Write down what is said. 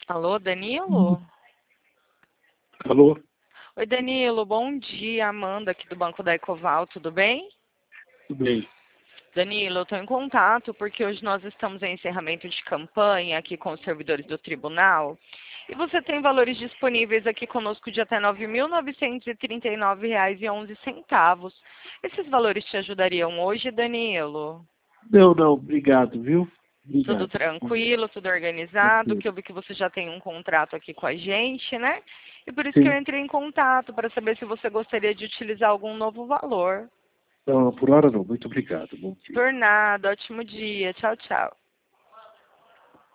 Alô, Danilo? Alô? Oi, Danilo, bom dia. Amanda aqui do Banco da Ecoval, tudo bem? Tudo bem. Danilo, eu estou em contato porque hoje nós estamos em encerramento de campanha aqui com os servidores do tribunal e você tem valores disponíveis aqui conosco de até R$ 9.939,11. Esses valores te ajudariam hoje, Danilo? Não, obrigado, viu? Tudo Obrigado. tranquilo, tudo organizado, que eu vi que você já tem um contrato aqui com a gente, né? E por isso que eu Sim. entrei em contato para saber se você gostaria de utilizar algum novo valor. Não, por hora não. Muito obrigado. Bom dia. Por nada, ótimo dia. Tchau, tchau.